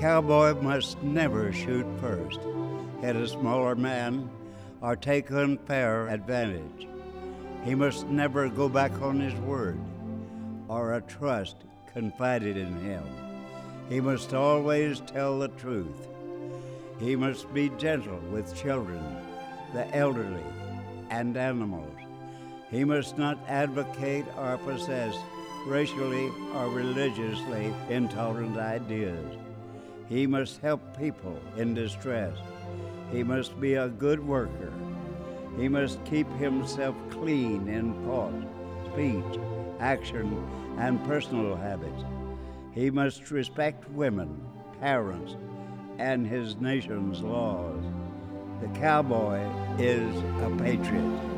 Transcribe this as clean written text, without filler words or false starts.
cowboy must never shoot first, hit a smaller man, or take unfair advantage. He must never go back on his word or a trust confided in him. He must always tell the truth. He must be gentle with children, the elderly, and animals. He must not advocate or possess racially or religiously intolerant ideas. He must help people in distress. He must be a good worker. He must keep himself clean in thought, speech, action, and personal habits. He must respect women, parents, and his nation's laws. The cowboy is a patriot.